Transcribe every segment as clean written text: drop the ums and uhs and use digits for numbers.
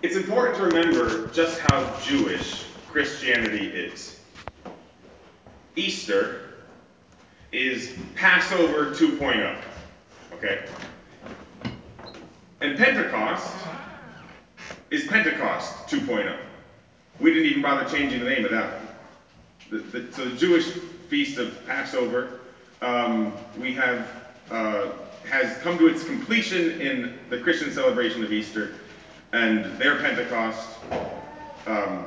It's important to remember just how Jewish Christianity is. Easter is Passover 2.0, okay? And Pentecost is Pentecost 2.0. We didn't even bother changing the name of that one. So the Jewish feast of Passover, we have has come to its completion in the Christian celebration of Easter, and their Pentecost. Um,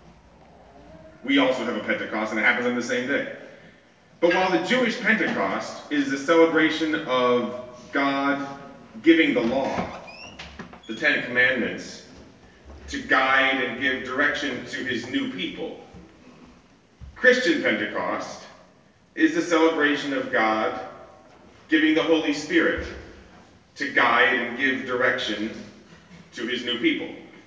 we also have a Pentecost, and it happens on the same day. But while the Jewish Pentecost is a celebration of God giving the law, the Ten Commandments, to guide and give direction to his new people, Christian Pentecost is the celebration of God giving the Holy Spirit to guide and give direction to his new people.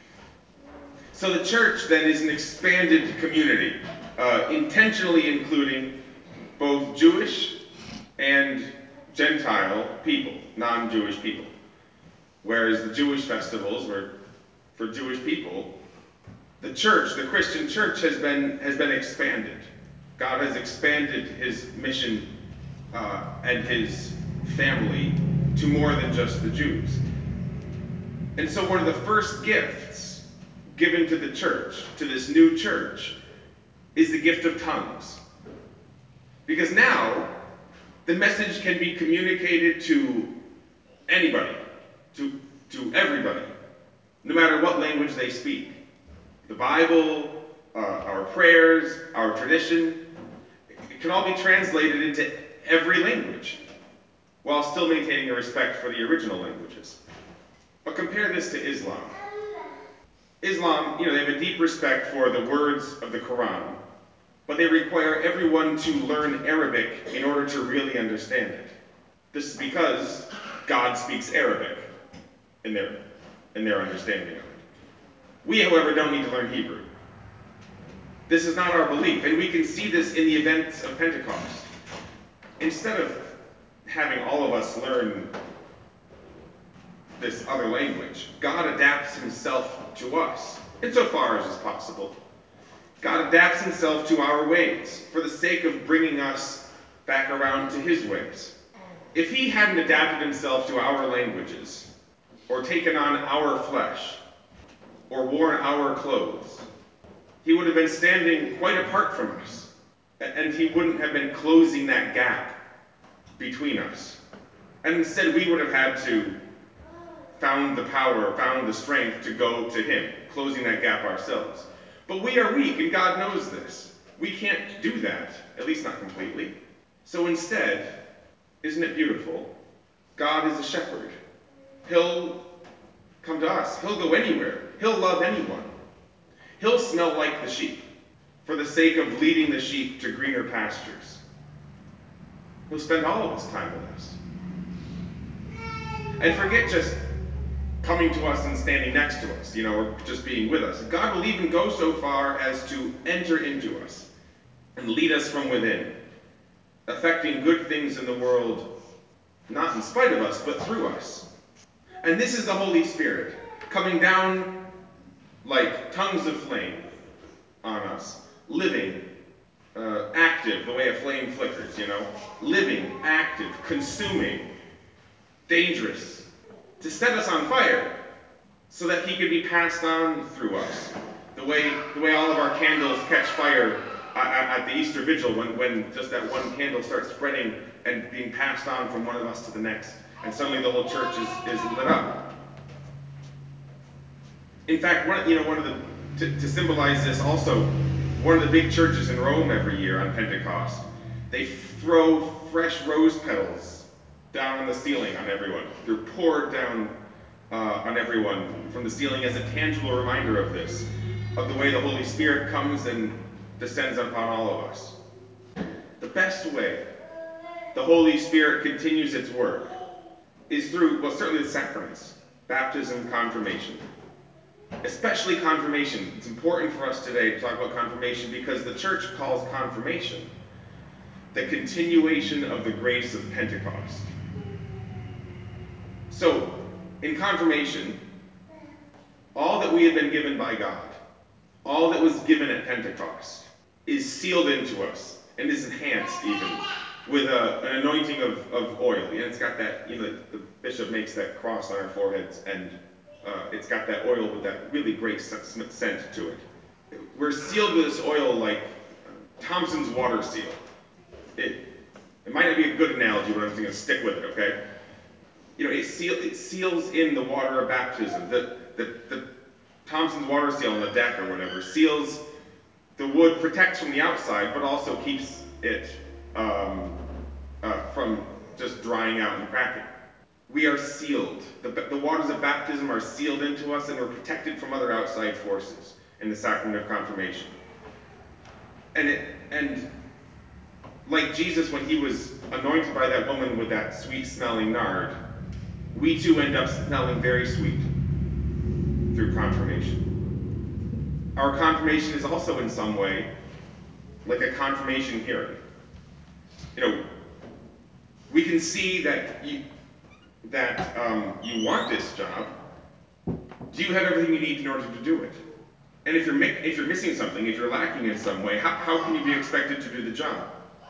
So the church then is an expanded community, intentionally including both Jewish and Gentile people, non-Jewish people. Whereas the Jewish festivals were for Jewish people, the church, the Christian church, has been expanded. God has expanded his mission and his family to more than just the Jews. And so one of the first gifts given to the church, to this new church, is the gift of tongues. Because now, the message can be communicated to anybody, to everybody, no matter what language they speak. The Bible, our prayers, our tradition, it can all be translated into every language, while still maintaining a respect for the original languages. But compare this to Islam. Islam, they have a deep respect for the words of the Quran, but they require everyone to learn Arabic in order to really understand it. This is because God speaks Arabic in their understanding of it. We, however, don't need to learn Hebrew. This is not our belief, and we can see this in the events of Pentecost. Instead of having all of us learn this other language, God adapts himself to us, insofar as is possible. God adapts himself to our ways for the sake of bringing us back around to his ways. If he hadn't adapted himself to our languages, or taken on our flesh, or worn our clothes, he would have been standing quite apart from us, and he wouldn't have been closing that gap between us. And instead, we would have had to found the power, found the strength to go to him, closing that gap ourselves. But we are weak, and God knows this. We can't do that, at least not completely. So instead, isn't it beautiful? God is a shepherd. He'll come to us. He'll go anywhere. He'll love anyone. He'll smell like the sheep for the sake of leading the sheep to greener pastures. He'll spend all of his time with us. And forget just coming to us and standing next to us, or just being with us. God will even go so far as to enter into us and lead us from within, affecting good things in the world, not in spite of us, but through us. And this is the Holy Spirit, coming down like tongues of flame on us, living, active, the way a flame flickers, living, active, consuming, dangerous, to set us on fire, so that he could be passed on through us. The way all of our candles catch fire at the Easter Vigil, when just that one candle starts spreading and being passed on from one of us to the next, and suddenly the whole church is lit up. In fact, to symbolize this also, one of the big churches in Rome every year on Pentecost, they throw fresh rose petals down on the ceiling on everyone. They're poured down on everyone from the ceiling as a tangible reminder of this, of the way the Holy Spirit comes and descends upon all of us. The best way the Holy Spirit continues its work is through, certainly the sacraments, baptism, confirmation. Especially confirmation. It's important for us today to talk about confirmation because the church calls confirmation the continuation of the grace of Pentecost. So, in confirmation, All that we have been given by God, all that was given at Pentecost, is sealed into us and is enhanced even with an anointing of oil. And it's got that, the bishop makes that cross on our foreheads, and it's got that oil with that really great scent to it. We're sealed with this oil like Thompson's water seal. It might not be a good analogy, but I'm just going to stick with it, okay? It seals in the water of baptism. The Thompson's water seal on the deck or whatever seals the wood, protects from the outside, but also keeps it from just drying out and cracking. We are sealed. The waters of baptism are sealed into us, and we're protected from other outside forces in the sacrament of confirmation. And like Jesus, when he was anointed by that woman with that sweet-smelling nard, we too end up smelling very sweet through confirmation. Our confirmation is also in some way like a confirmation hearing. We can see that you want this job. Do you have everything you need in order to do it? And if you're missing something, if you're lacking in some way, how can you be expected to do the job?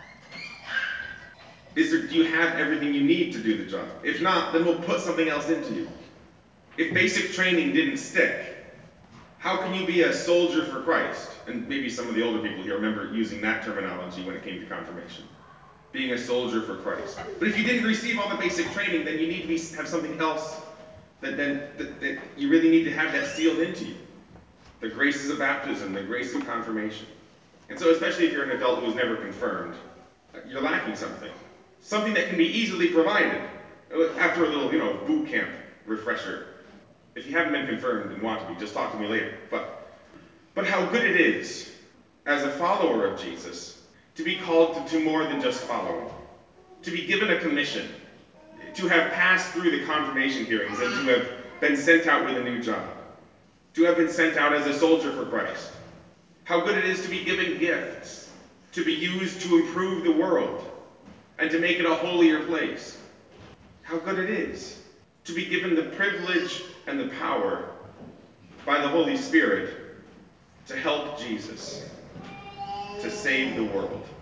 Do you have everything you need to do the job? If not, then we'll put something else into you. If basic training didn't stick, how can you be a soldier for Christ? And maybe some of the older people here remember using that terminology when it came to confirmation. Being a soldier for Christ. But if you didn't receive all the basic training, then you need to have something else that you really need to have that sealed into you. The graces of baptism, the grace of confirmation. And so especially if you're an adult who was never confirmed, you're lacking something. Something that can be easily provided after a little, boot camp refresher. If you haven't been confirmed and want to be, just talk to me later. But how good it is, as a follower of Jesus, to be called to more than just following. To be given a commission. To have passed through the confirmation hearings and to have been sent out with a new job. To have been sent out as a soldier for Christ. How good it is to be given gifts. To be used to improve the world. And to make it a holier place. How good it is to be given the privilege and the power by the Holy Spirit to help Jesus to save the world.